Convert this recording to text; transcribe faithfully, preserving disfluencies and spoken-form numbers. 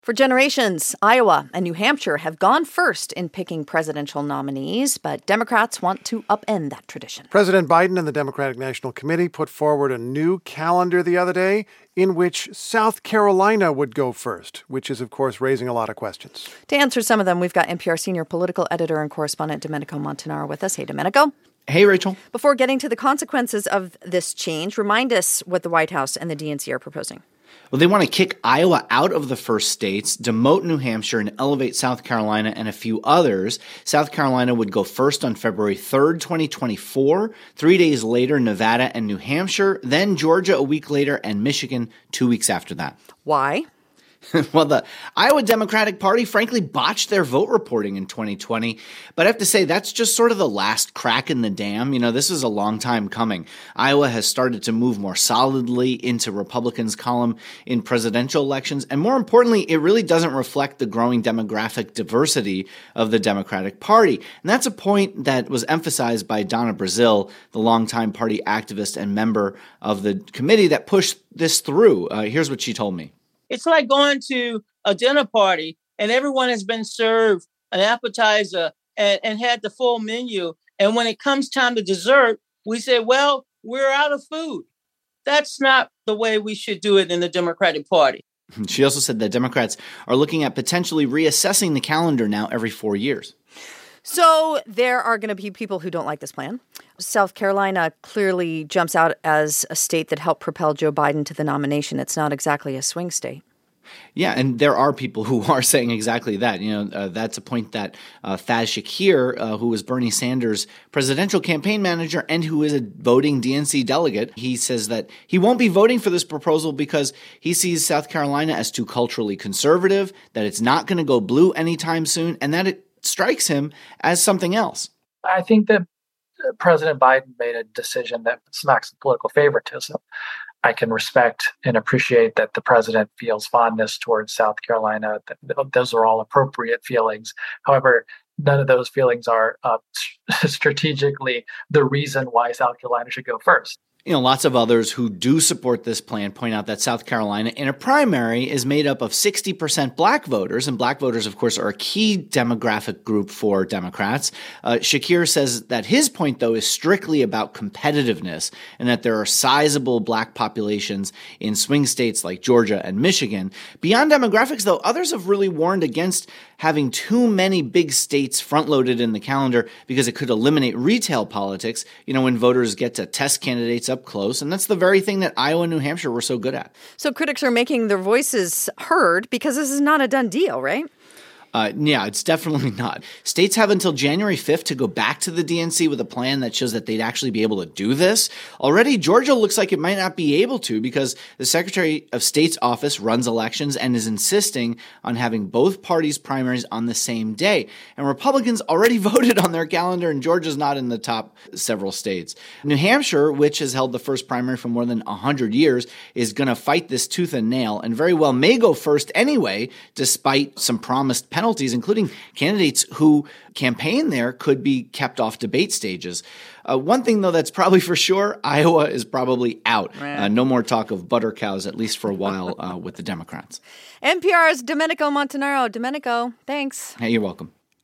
For generations, Iowa and New Hampshire have gone first in picking presidential nominees, but Democrats want to upend that tradition. President Biden and the Democratic National Committee put forward a new calendar the other day in which South Carolina would go first, which is, of course, raising a lot of questions. To answer some of them, we've got N P R senior political editor and correspondent Domenico Montanaro with us. Hey, Domenico. Hey, Rachel. Before getting to the consequences of this change, remind us what the White House and the D N C are proposing. Well, they want to kick Iowa out of the first states, demote New Hampshire, and elevate South Carolina and a few others. South Carolina would go first on February third, twenty twenty-four. Three days later, Nevada and New Hampshire. Then Georgia a week later, and Michigan two weeks after that. Why? Well, the Iowa Democratic Party, frankly, botched their vote reporting in twenty twenty. But I have to say, that's just sort of the last crack in the dam. You know, this is a long time coming. Iowa has started to move more solidly into Republicans' column in presidential elections. And more importantly, it really doesn't reflect the growing demographic diversity of the Democratic Party. And that's a point that was emphasized by Donna Brazile, the longtime party activist and member of the committee that pushed this through. Uh, here's what she told me. It's like going to a dinner party and everyone has been served an appetizer and, and had the full menu. And when it comes time to dessert, we say, well, we're out of food. That's not the way we should do it in the Democratic Party. She also said that Democrats are looking at potentially reassessing the calendar now every four years. So there are going to be people who don't like this plan. South Carolina clearly jumps out as a state that helped propel Joe Biden to the nomination. It's not exactly a swing state. Yeah, and there are people who are saying exactly that. You know, uh, that's a point that uh, Faz Shakir, uh, who was Bernie Sanders' presidential campaign manager and who is a voting D N C delegate, he says that he won't be voting for this proposal because he sees South Carolina as too culturally conservative, that it's not going to go blue anytime soon, and that it strikes him as something else. I think that President Biden made a decision that smacks of political favoritism. I can respect and appreciate that the president feels fondness towards South Carolina. Those are all appropriate feelings. However, none of those feelings are uh, strategically the reason why South Carolina should go first. You know, lots of others who do support this plan point out that South Carolina in a primary is made up of sixty percent black voters, and black voters, of course, are a key demographic group for Democrats. Uh, Shakir says that his point, though, is strictly about competitiveness and that there are sizable black populations in swing states like Georgia and Michigan. Beyond demographics, though, others have really warned against having too many big states front-loaded in the calendar because it could eliminate retail politics, you know, when voters get to test candidates up close. And that's the very thing that Iowa and New Hampshire were so good at. So critics are making their voices heard because this is not a done deal, right? Uh, yeah, it's definitely not. States have until January fifth to go back to the D N C with a plan that shows that they'd actually be able to do this. Already, Georgia looks like it might not be able to because the Secretary of State's office runs elections and is insisting on having both parties' primaries on the same day. And Republicans already voted on their calendar, and Georgia's not in the top several states. New Hampshire, which has held the first primary for more than one hundred years, is going to fight this tooth and nail and very well may go first anyway, despite some promised penalties. penalties, including candidates who campaign there could be kept off debate stages. Uh, one thing, though, that's probably for sure, Iowa is probably out. Uh, no more talk of butter cows, at least for a while, uh, with the Democrats. N P R's Domenico Montanaro. Domenico, thanks. Hey, you're welcome.